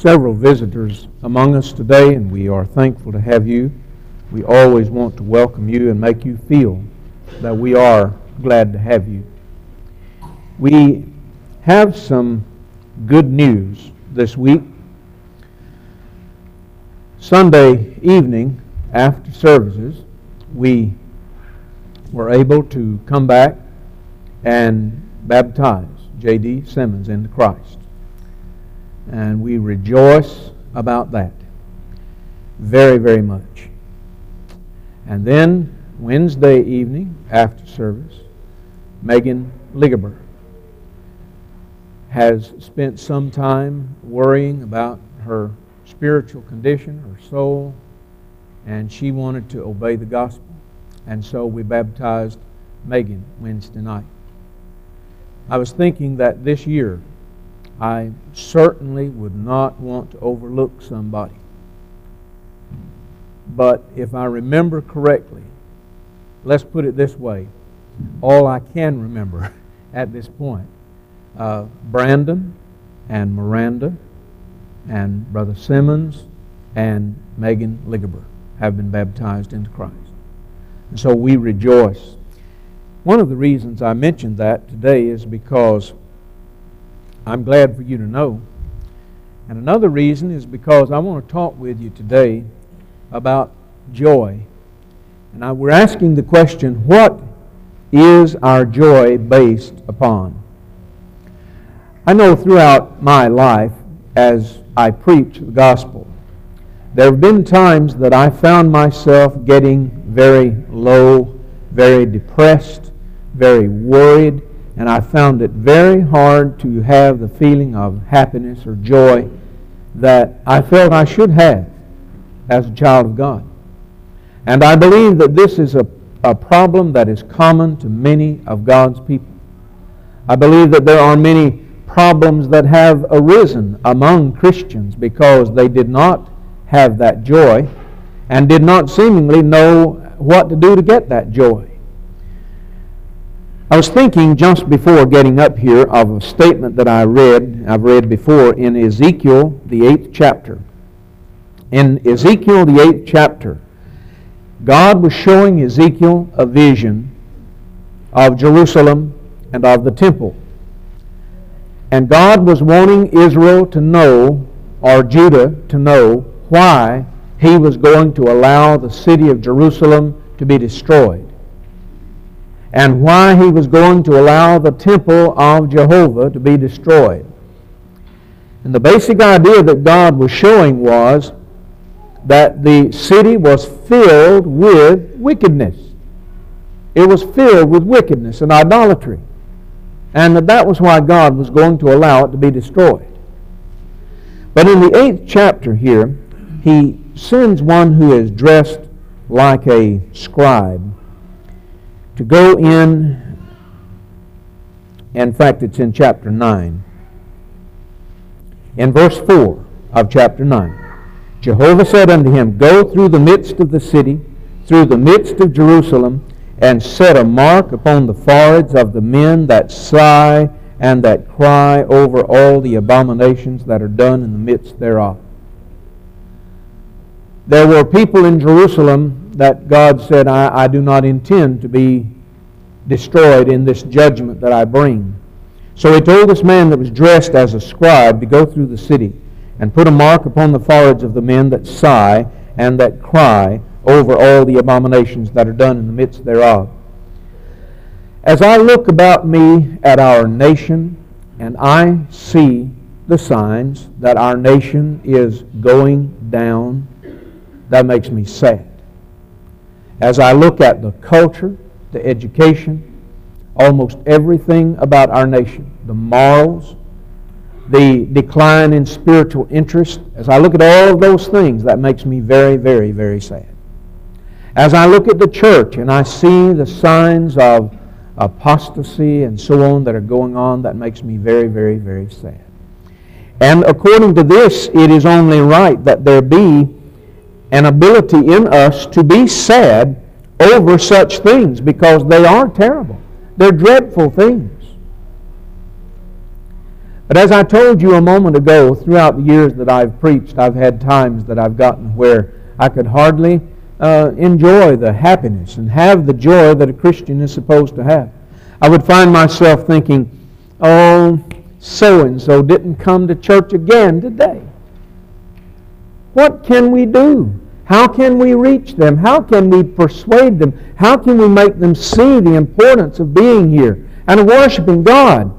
several visitors among us today, and we are thankful to have you. We always want to welcome you and make you feel that we are glad to have you. We have some good news this week. Sunday evening after services, we were able to come back and baptize J.D. Simmons into Christ. And we rejoice about that very, very much. And then Wednesday evening after service, Megan Ligaber has spent some time worrying about her spiritual condition, her soul, and she wanted to obey the gospel. And so we baptized Megan Wednesday night. I was thinking that this year I certainly would not want to overlook somebody. But if I remember correctly, let's put it this way, all I can remember at this point, Brandon and Miranda and Brother Simmons and Megan Ligaber have been baptized into Christ. And so we rejoice. One of the reasons I mentioned that today is because I'm glad for you to know. And another reason is because I want to talk with you today about joy. And we're asking the question, what is our joy based upon? I know throughout my life, as I preach the gospel, there have been times that I found myself getting very low, very depressed, very worried, and I found it very hard to have the feeling of happiness or joy that I felt I should have as a child of God. And I believe that this is a problem that is common to many of God's people. I believe that there are many problems that have arisen among Christians because they did not have that joy and did not seemingly know what to do to get that joy. I was thinking just before getting up here of a statement that I've read before in Ezekiel, the 8th chapter. In Ezekiel, the 8th chapter, God was showing Ezekiel a vision of Jerusalem and of the temple. And God was wanting Israel to know, or Judah to know, why He was going to allow the city of Jerusalem to be destroyed, and why He was going to allow the temple of Jehovah to be destroyed. And the basic idea that God was showing was that the city was filled with wickedness. It was filled with wickedness and idolatry. And that was why God was going to allow it to be destroyed. But in the 8th chapter here, He sends one who is dressed like a scribe to go in fact it's in chapter 9. In verse 4 of chapter 9, Jehovah said unto him, Go through the midst of the city, through the midst of Jerusalem, and set a mark upon the foreheads of the men that sigh and that cry over all the abominations that are done in the midst thereof. There were people in Jerusalem that God said, I do not intend to be destroyed in this judgment that I bring. So He told this man that was dressed as a scribe to go through the city and put a mark upon the foreheads of the men that sigh and that cry over all the abominations that are done in the midst thereof. As I look about me at our nation, and I see the signs that our nation is going down, that makes me sad. As I look at the culture, the education, almost everything about our nation, the morals, the decline in spiritual interest, as I look at all of those things, that makes me very, very, very sad. As I look at the church and I see the signs of apostasy and so on that are going on, that makes me very, very, very sad. And according to this, it is only right that there be an ability in us to be sad over such things, because they are terrible. They're dreadful things. But as I told you a moment ago, throughout the years that I've preached, I've had times that I've gotten where I could hardly enjoy the happiness and have the joy that a Christian is supposed to have. I would find myself thinking, oh, so-and-so didn't come to church again today. What can we do? How can we reach them? How can we persuade them? How can we make them see the importance of being here and of worshiping God?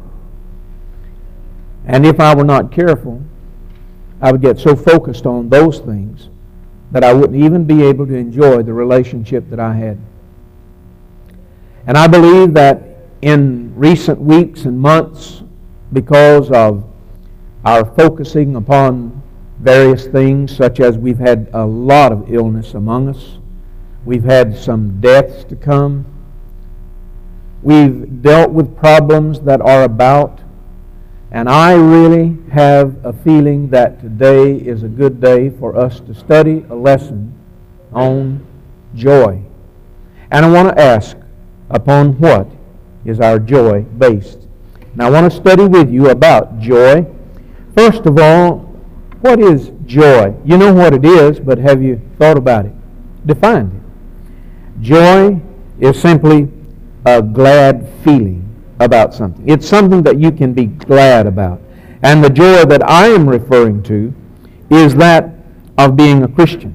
And if I were not careful, I would get so focused on those things that I wouldn't even be able to enjoy the relationship that I had. And I believe that in recent weeks and months, because of our focusing upon various things, such as we've had a lot of illness among us, we've had some deaths to come, we've dealt with problems that are about, and I really have a feeling that today is a good day for us to study a lesson on joy. And I want to ask, upon what is our joy based? And I want to study with you about joy. First of all, what is joy? You know what it is, but have you thought about it? Defined it. Joy is simply a glad feeling about something. It's something that you can be glad about. And the joy that I am referring to is that of being a Christian.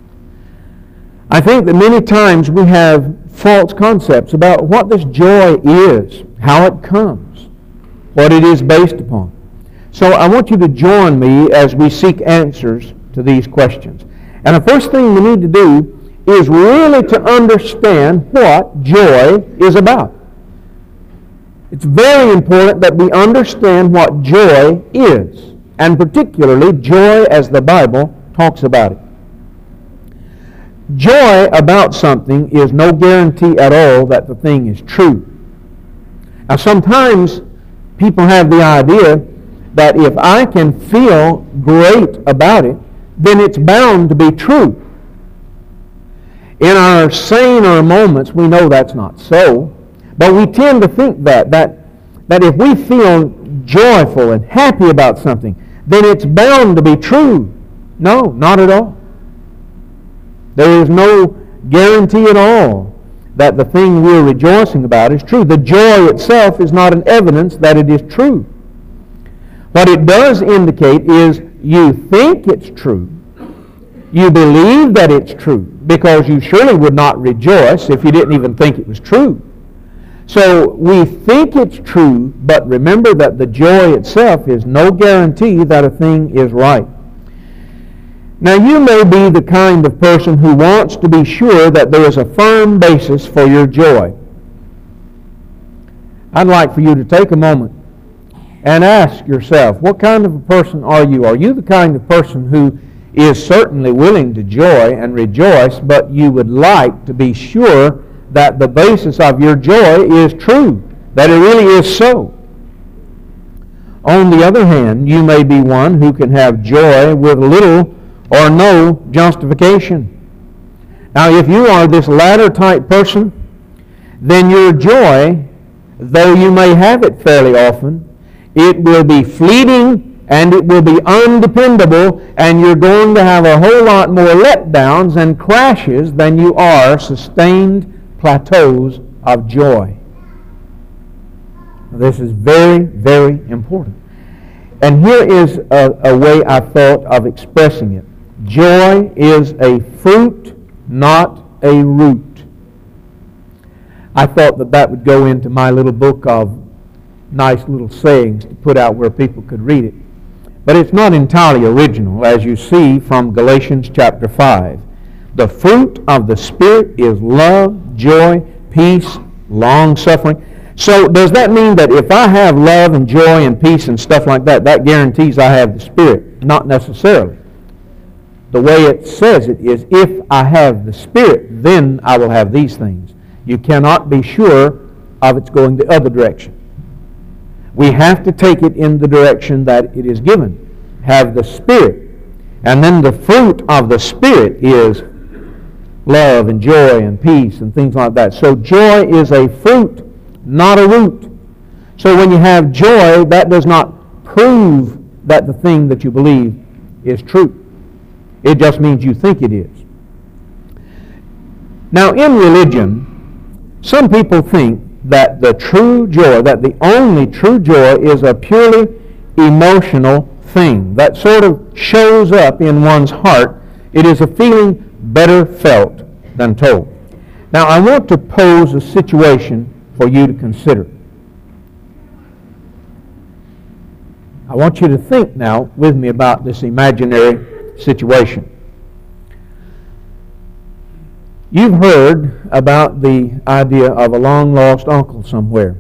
I think that many times we have false concepts about what this joy is, how it comes, what it is based upon. So I want you to join me as we seek answers to these questions. And the first thing we need to do is really to understand what joy is about. It's very important that we understand what joy is, and particularly joy as the Bible talks about it. Joy about something is no guarantee at all that the thing is true. Now sometimes people have the idea that if I can feel great about it, then it's bound to be true. In our saner moments, we know that's not so. But we tend to think that if we feel joyful and happy about something, then it's bound to be true. No, not at all. There is no guarantee at all that the thing we're rejoicing about is true. The joy itself is not an evidence that it is true. What it does indicate is you think it's true. You believe that it's true, because you surely would not rejoice if you didn't even think it was true. So we think it's true, but remember that the joy itself is no guarantee that a thing is right. Now you may be the kind of person who wants to be sure that there is a firm basis for your joy. I'd like for you to take a moment and ask yourself, what kind of a person are you? Are you the kind of person who is certainly willing to joy and rejoice, but you would like to be sure that the basis of your joy is true, that it really is so? On the other hand, you may be one who can have joy with little or no justification. Now, if you are this latter type person, then your joy, though you may have it fairly often, it will be fleeting and it will be undependable, and you're going to have a whole lot more letdowns and crashes than you are sustained plateaus of joy. This is very, very important. And here is a way I thought of expressing it. Joy is a fruit, not a root. I thought that would go into my little book of nice little sayings to put out where people could read it. But it's not entirely original, as you see from Galatians chapter 5. The fruit of the Spirit is love, joy, peace, long-suffering. So does that mean that if I have love and joy and peace and stuff like that, that guarantees I have the Spirit? Not necessarily. The way it says it is, if I have the Spirit, then I will have these things. You cannot be sure of it's going the other direction. We have to take it in the direction that it is given. Have the Spirit. And then the fruit of the Spirit is love and joy and peace and things like that. So joy is a fruit, not a root. So when you have joy, that does not prove that the thing that you believe is true. It just means you think it is. Now, in religion, some people think that the true joy, that the only true joy is a purely emotional thing that sort of shows up in one's heart. It is a feeling better felt than told. Now, I want to pose a situation for you to consider. I want you to think now with me about this imaginary situation. You've heard about the idea of a long-lost uncle somewhere,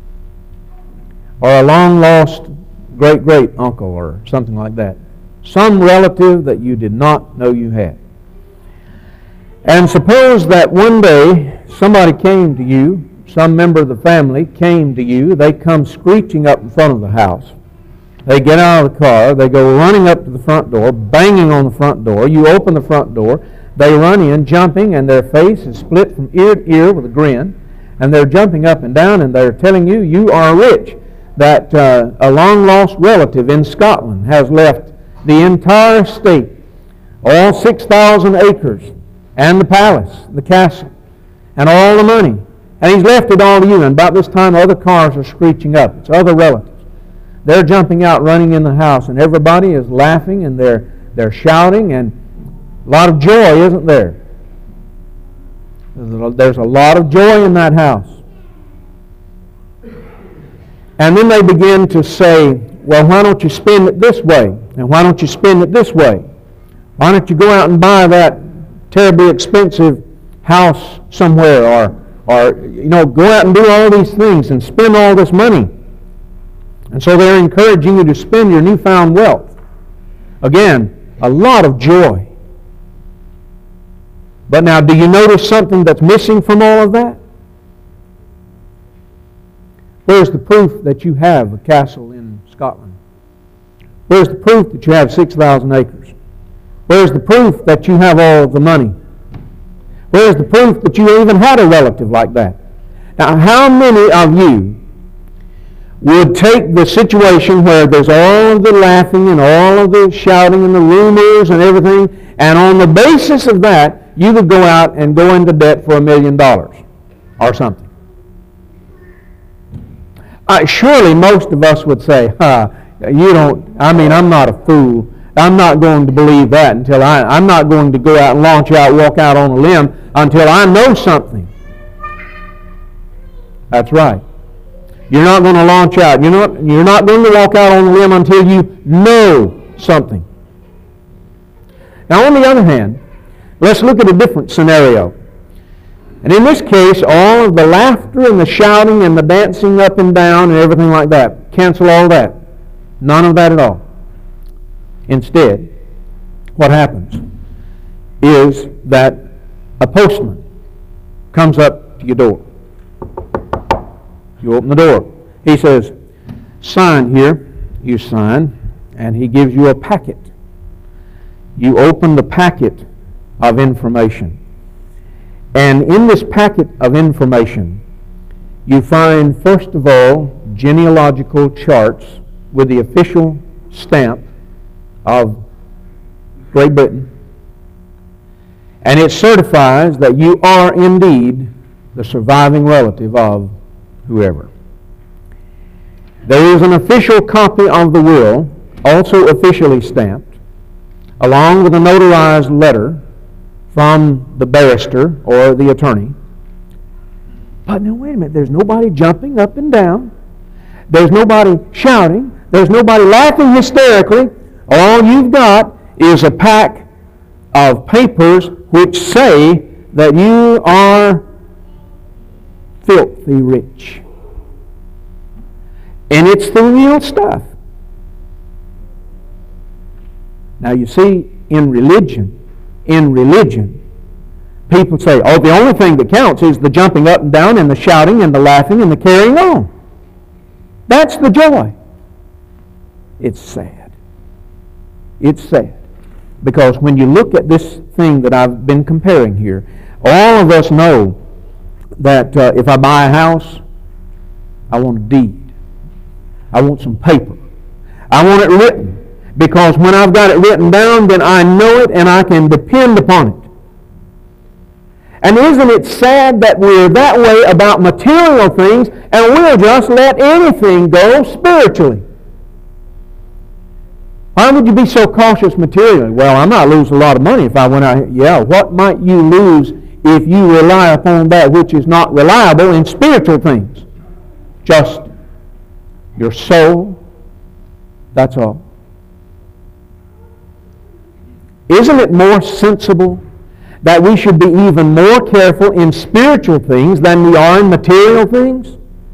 or a long-lost great-great-uncle, or something like that. Some relative that you did not know you had. And suppose that one day somebody came to you, some member of the family came to you, they come screeching up in front of the house. They get out of the car, they go running up to the front door, banging on the front door. You open the front door, they run in, jumping, and their face is split from ear to ear with a grin, and they're jumping up and down, and they're telling you, you are rich, that a long-lost relative in Scotland has left the entire estate, all 6,000 acres, and the palace, the castle, and all the money. And he's left it all to you, and about this time other cars are screeching up. It's other relatives. They're jumping out, running in the house, and everybody is laughing, and they're shouting, and a lot of joy, isn't there? There's a lot of joy in that house. And then they begin to say, well, why don't you spend it this way? And why don't you spend it this way? Why don't you go out and buy that terribly expensive house somewhere, or go out and do all these things and spend all this money? And so they're encouraging you to spend your newfound wealth. Again, a lot of joy. But now, do you notice something that's missing from all of that? Where's the proof that you have a castle in Scotland? Where's the proof that you have 6,000 acres? Where's the proof that you have all of the money? Where's the proof that you even had a relative like that? Now, how many of you would take the situation where there's all of the laughing and all of the shouting and the rumors and everything, and on the basis of that, you would go out and go into debt for $1 million or something? Surely most of us would say, I'm not a fool. I'm not going to believe that until I'm not going to go out and walk out on a limb until I know something. That's right. You're not going to launch out. You're not going to walk out on a limb until you know something. Now, on the other hand, let's look at a different scenario. And in this case, all of the laughter and the shouting and the dancing up and down and everything like that, cancel all that. None of that at all. Instead, what happens is that a postman comes up to your door. You open the door. He says, sign here. You sign, and he gives you a packet. You open the packet of information. And in this packet of information, you find, first of all, genealogical charts with the official stamp of Great Britain. And it certifies that you are indeed the surviving relative of whoever. There is an official copy of the will, also officially stamped, along with a notarized letter from the barrister or the attorney. But now wait a minute, there's nobody jumping up and down. There's nobody shouting. There's nobody laughing hysterically. All you've got is a pack of papers which say that you are filthy rich. And it's the real stuff. Now you see, in religion, people say, oh, the only thing that counts is the jumping up and down and the shouting and the laughing and the carrying on. That's the joy. It's sad. It's sad. Because when you look at this thing that I've been comparing here, all of us know that if I buy a house, I want a deed. I want some paper. I want it written. Because when I've got it written down, then I know it and I can depend upon it. And isn't it sad that we're that way about material things and we'll just let anything go spiritually? Why would you be so cautious materially? Well, I might lose a lot of money if I went out. Yeah, what might you lose if you rely upon that which is not reliable in spiritual things? Just your soul. That's all. Isn't it more sensible that we should be even more careful in spiritual things than we are in material things?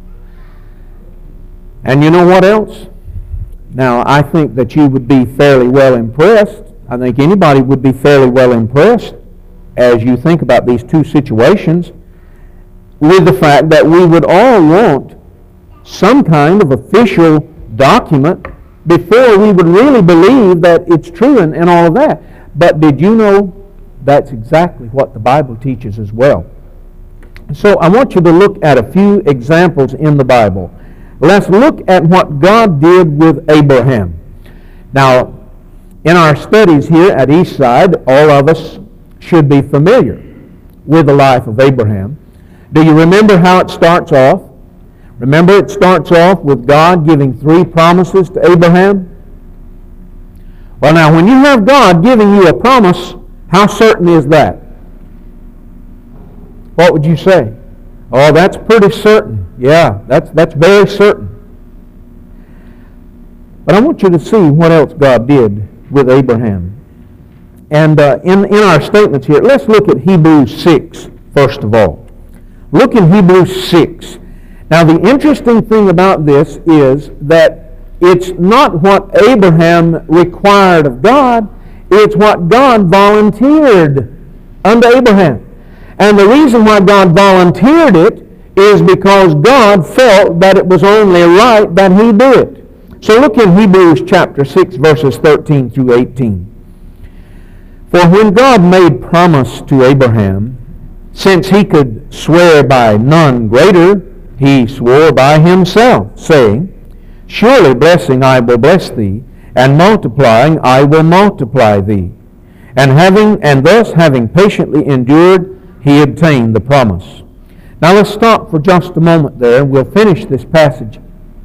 And you know what else? Now, I think that you would be fairly well impressed. I think anybody would be fairly well impressed as you think about these two situations with the fact that we would all want some kind of official document before we would really believe that it's true and all of that. But did you know that's exactly what the Bible teaches as well? So I want you to look at a few examples in the Bible. Let's look at what God did with Abraham. Now, in our studies here at Eastside, all of us should be familiar with the life of Abraham. Do you remember how it starts off? Remember, it starts off with God giving 3 promises to Abraham. Well, now, when you have God giving you a promise, how certain is that? What would you say? Oh, that's pretty certain. Yeah, that's very certain. But I want you to see what else God did with Abraham. And in our statements here, let's look at Hebrews 6, first of all. Look in Hebrews 6. Now, the interesting thing about this is that it's not what Abraham required of God, it's what God volunteered unto Abraham. And the reason why God volunteered it is because God felt that it was only right that he do it. So look in Hebrews chapter 6, verses 13 through 18. For when God made promise to Abraham, since he could swear by none greater, he swore by himself, saying, Surely blessing I will bless thee, and multiplying I will multiply thee. And thus having patiently endured, he obtained the promise. Now let's stop for just a moment there, and we'll finish this passage.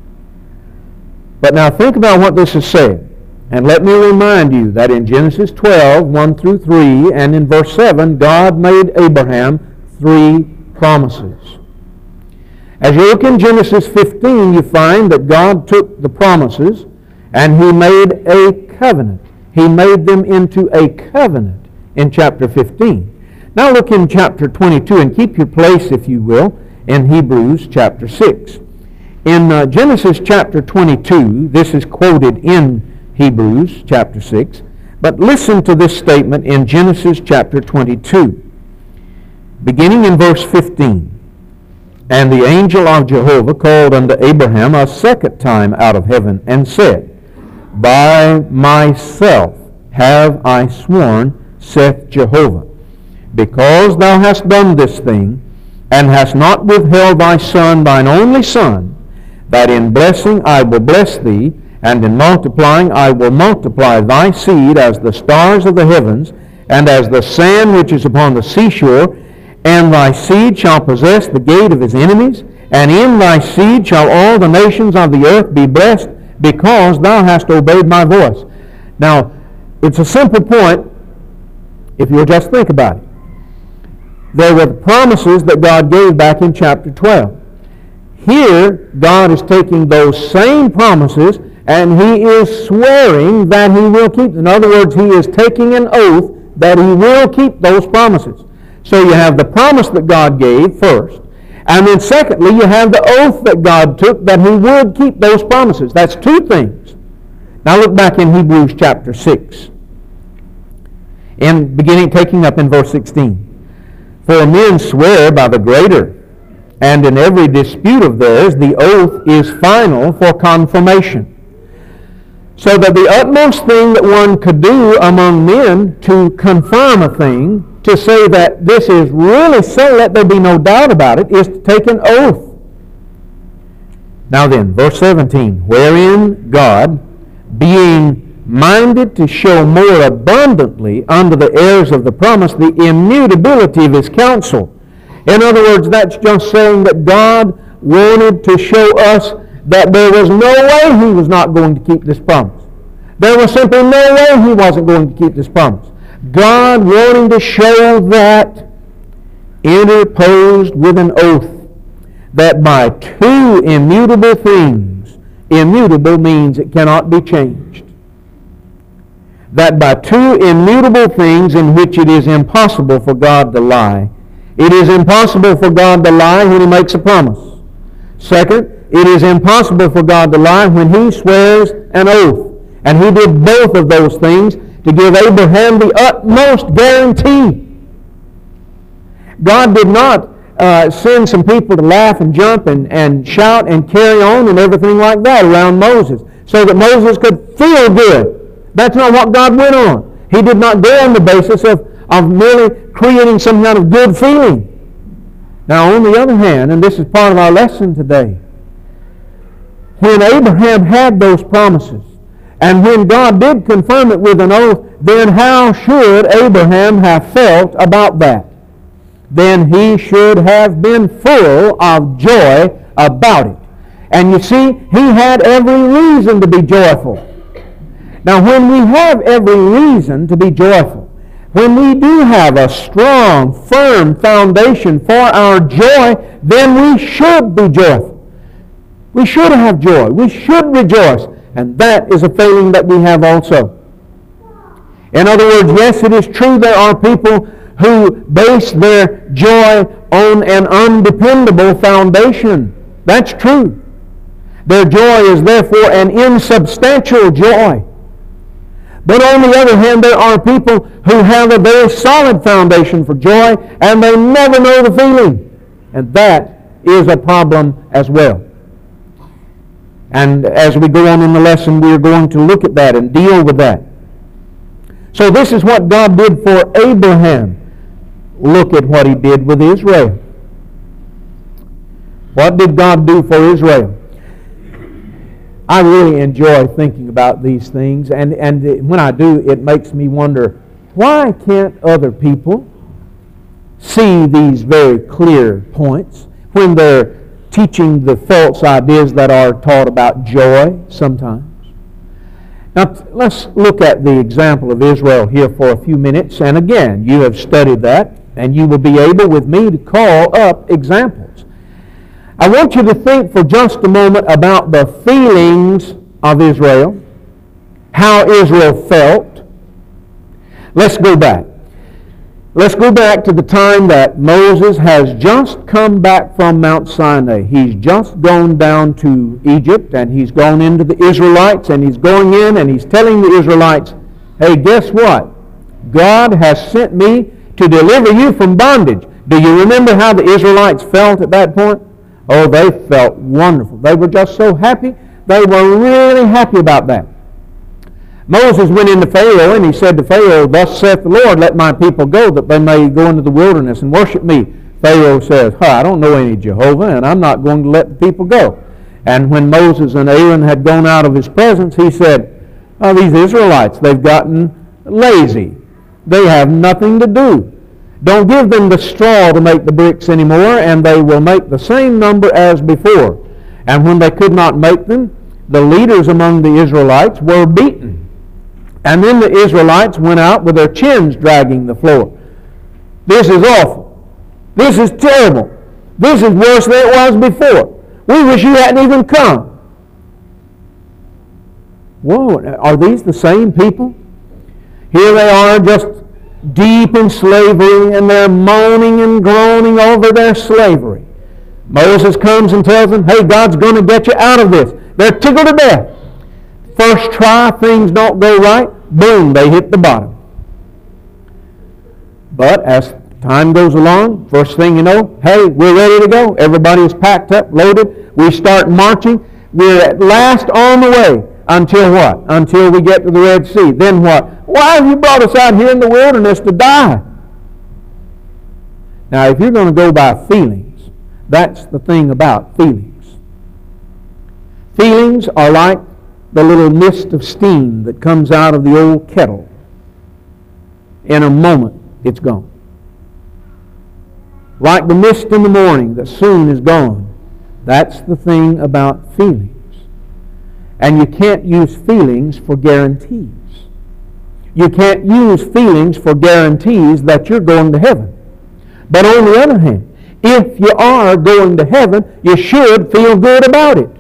But now think about what this is saying. And let me remind you that in Genesis 12, 1 through 3, and in verse 7, God made Abraham 3 promises. As you look in Genesis 15, you find that God took the promises and he made a covenant. He made them into a covenant in chapter 15. Now look in chapter 22 and keep your place, if you will, in Hebrews chapter 6. In Genesis chapter 22, this is quoted in Hebrews chapter 6, but listen to this statement in Genesis chapter 22, beginning in verse 15. And the angel of Jehovah called unto Abraham a second time out of heaven, and said, By myself have I sworn, saith Jehovah, because thou hast done this thing, and hast not withheld thy son, thine only son, that in blessing I will bless thee, and in multiplying I will multiply thy seed as the stars of the heavens, and as the sand which is upon the seashore, and thy seed shall possess the gate of his enemies, and in thy seed shall all the nations of the earth be blessed, because thou hast obeyed my voice. Now, it's a simple point if you'll just think about it. There were the promises that God gave back in chapter 12. Here, God is taking those same promises and he is swearing that he will keep them. In other words, he is taking an oath that he will keep those promises. So you have the promise that God gave first, and then secondly, you have the oath that God took that he would keep those promises. That's 2 things. Now look back in Hebrews chapter 6, taking up in verse 16. For men swear by the greater, and in every dispute of theirs the oath is final for confirmation. So that the utmost thing that one could do among men to confirm a thing, to say that this is really so, let there be no doubt about it, is to take an oath. Now then, verse 17, wherein God, being minded to show more abundantly unto the heirs of the promise the immutability of his counsel. In other words, that's just saying that God wanted to show us that there was no way he was not going to keep this promise. There was simply no way he wasn't going to keep this promise. God wanting to show that, interposed with an oath, that by two immutable things, immutable means it cannot be changed, that by two immutable things in which it is impossible for God to lie. It is impossible for God to lie when he makes a promise. Second, it is impossible for God to lie when he swears an oath. And he did both of those things to give Abraham the utmost guarantee. God did not send some people to laugh and jump and shout and carry on and everything like that around Moses so that Moses could feel good. That's not what God went on. He did not go on the basis of merely creating some kind of good feeling. Now, on the other hand, and this is part of our lesson today, when Abraham had those promises, and when God did confirm it with an oath, then how should Abraham have felt about that? Then he should have been full of joy about it. And you see, he had every reason to be joyful. Now, when we have every reason to be joyful, when we do have a strong, firm foundation for our joy, then we should be joyful. We should have joy. We should rejoice. And that is a feeling that we have also. In other words, yes, it is true there are people who base their joy on an undependable foundation. That's true. Their joy is therefore an insubstantial joy. But on the other hand, there are people who have a very solid foundation for joy, and they never know the feeling. And that is a problem as well. And as we go on in the lesson, we are going to look at that and deal with that. So this is what God did for Abraham. Look at what he did with Israel. What did God do for Israel? I really enjoy thinking about these things, and when I do, it makes me wonder, why can't other people see these very clear points when they're teaching the false ideas that are taught about joy sometimes? Now, let's look at the example of Israel here for a few minutes, and again, you have studied that, and you will be able with me to call up examples. I want you to think for just a moment about the feelings of Israel, how Israel felt. Let's go back. Let's go back to the time that Moses has just come back from Mount Sinai. He's just gone down to Egypt, and he's gone into the Israelites, and he's going in and he's telling the Israelites, hey, guess what? God has sent me to deliver you from bondage. Do you remember how the Israelites felt at that point? Oh, they felt wonderful. They were just so happy. They were really happy about that. Moses went into Pharaoh, and he said to Pharaoh, thus saith the Lord, let my people go, that they may go into the wilderness and worship me. Pharaoh says, I don't know any Jehovah, and I'm not going to let the people go. And when Moses and Aaron had gone out of his presence, he said, these Israelites, they've gotten lazy. They have nothing to do. Don't give them the straw to make the bricks anymore, and they will make the same number as before. And when they could not make them, the leaders among the Israelites were beaten. And then the Israelites went out with their chins dragging the floor. This is awful. This is terrible. This is worse than it was before. We wish you hadn't even come. Whoa, are these the same people? Here they are, just deep in slavery, and they're moaning and groaning over their slavery. Moses comes and tells them, hey, God's going to get you out of this. They're tickled to death. First try, things don't go right. Boom, they hit the bottom. But as time goes along, first thing you know, hey, we're ready to go. Everybody's packed up, loaded. We start marching. We're at last on the way. Until what? Until we get to the Red Sea. Then what? Why have you brought us out here in the wilderness to die? Now, if you're going to go by feelings, that's the thing about feelings. Feelings are like the little mist of steam that comes out of the old kettle. In a moment, it's gone. Like the mist in the morning that soon is gone. That's the thing about feelings. And you can't use feelings for guarantees. You can't use feelings for guarantees that you're going to heaven. But on the other hand, if you are going to heaven, you should feel good about it.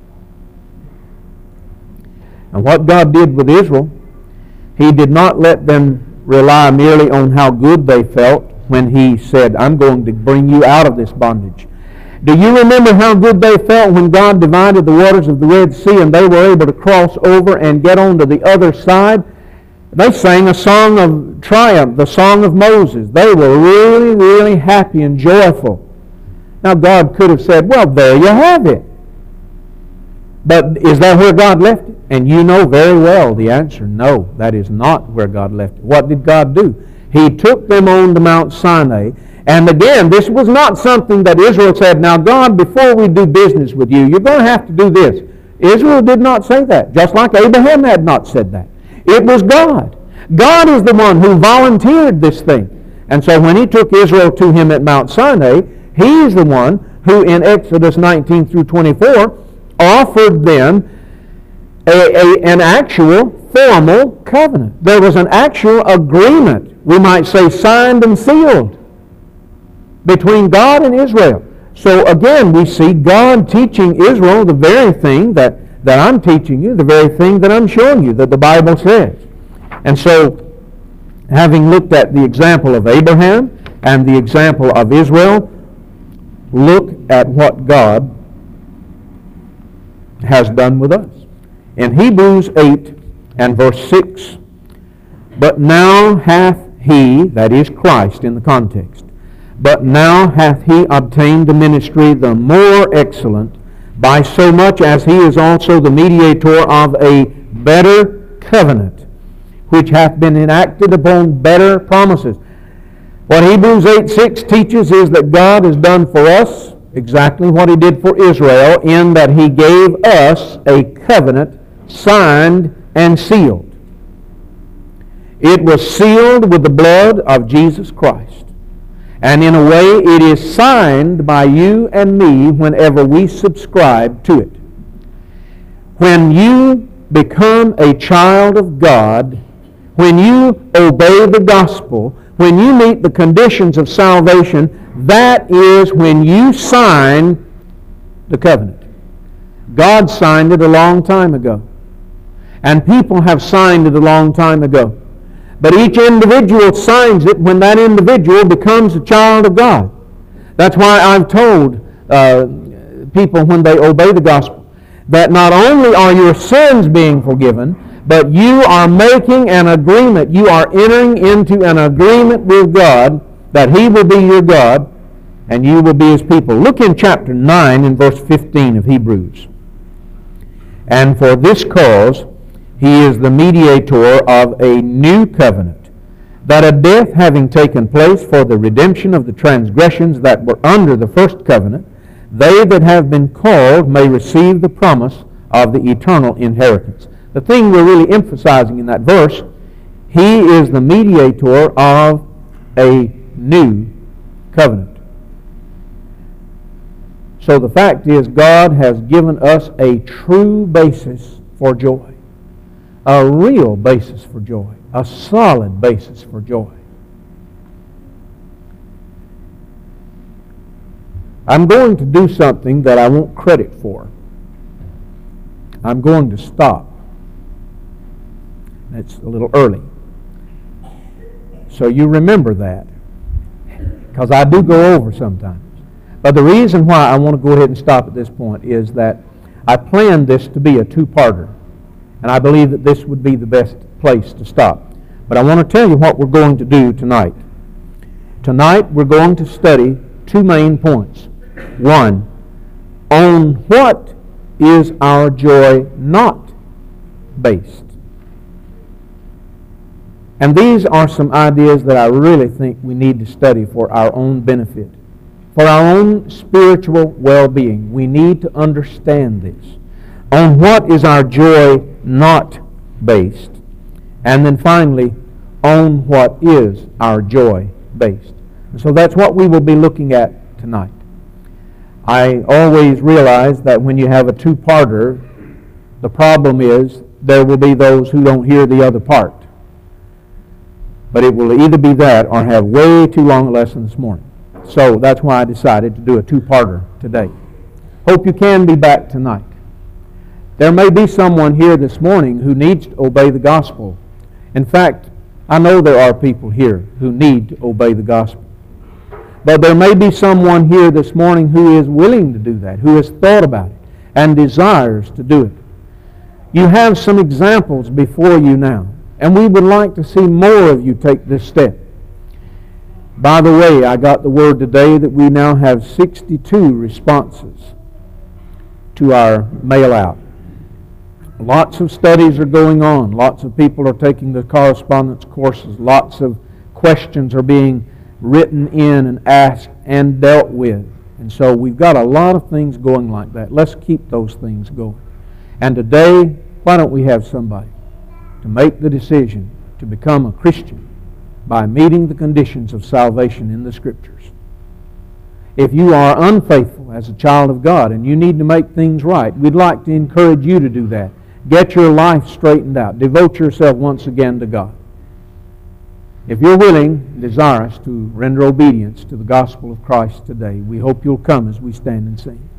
And what God did with Israel, He did not let them rely merely on how good they felt when He said, I'm going to bring you out of this bondage. Do you remember how good they felt when God divided the waters of the Red Sea and they were able to cross over and get onto the other side? They sang a song of triumph, the song of Moses. They were really, really happy and joyful. Now God could have said, well, there you have it. But is that where God left it? And you know very well the answer, no, that is not where God left it. What did God do? He took them on to Mount Sinai. And again, this was not something that Israel said, now God, before we do business with you, you're going to have to do this. Israel did not say that, just like Abraham had not said that. It was God. God is the one who volunteered this thing. And so when He took Israel to Him at Mount Sinai, He is the one who in Exodus 19 through 24 offered them an actual formal covenant. There was an actual agreement, we might say signed and sealed, between God and Israel. So again, we see God teaching Israel the very thing that I'm teaching you, the very thing that I'm showing you, that the Bible says. And so, having looked at the example of Abraham and the example of Israel, look at what God has done with us. In Hebrews 8 and verse 6, but now hath He, that is Christ in the context, but now hath He obtained the ministry the more excellent, by so much as He is also the mediator of a better covenant, which hath been enacted upon better promises. What Hebrews 8:6 teaches is that God has done for us exactly what He did for Israel, in that He gave us a covenant signed and sealed. It was sealed with the blood of Jesus Christ. And in a way, it is signed by you and me whenever we subscribe to it. When you become a child of God, when you obey the gospel, when you meet the conditions of salvation, that is when you sign the covenant. God signed it a long time ago. And people have signed it a long time ago. But each individual signs it when that individual becomes a child of God. That's why I've told people when they obey the gospel that not only are your sins being forgiven, but you are making an agreement. You are entering into an agreement with God that He will be your God and you will be His people. Look in chapter 9 and verse 15 of Hebrews. And for this cause He is the mediator of a new covenant, that a death having taken place for the redemption of the transgressions that were under the first covenant, they that have been called may receive the promise of the eternal inheritance. The thing we're really emphasizing in that verse, He is the mediator of a new covenant. So the fact is, God has given us a true basis for joy. A real basis for joy. A solid basis for joy. I'm going to do something that I want credit for. I'm going to stop. It's a little early. So you remember that. Because I do go over sometimes. But the reason why I want to go ahead and stop at this point is that I planned this to be a two-parter. And I believe that this would be the best place to stop. But I want to tell you what we're going to do tonight. Tonight we're going to study two main points. One, on what is our joy not based? And these are some ideas that I really think we need to study for our own benefit. For our own spiritual well-being. We need to understand this. On what is our joy not based? And then finally, on what is our joy based? And so that's what we will be looking at tonight. I always realize that when you have a two-parter, the problem is there will be those who don't hear the other part. But it will either be that or have way too long a lesson this morning. So that's why I decided to do a two-parter today. Hope you can be back tonight. There may be someone here this morning who needs to obey the gospel. In fact, I know there are people here who need to obey the gospel. But there may be someone here this morning who is willing to do that, who has thought about it and desires to do it. You have some examples before you now, and we would like to see more of you take this step. By the way, I got the word today that we now have 62 responses to our mail out. Lots of studies are going on. Lots of people are taking the correspondence courses. Lots of questions are being written in and asked and dealt with. And so we've got a lot of things going like that. Let's keep those things going. And today, why don't we have somebody to make the decision to become a Christian by meeting the conditions of salvation in the Scriptures? If you are unfaithful as a child of God and you need to make things right, we'd like to encourage you to do that. Get your life straightened out. Devote yourself once again to God. If you're willing, desirous to render obedience to the gospel of Christ today, we hope you'll come as we stand and sing.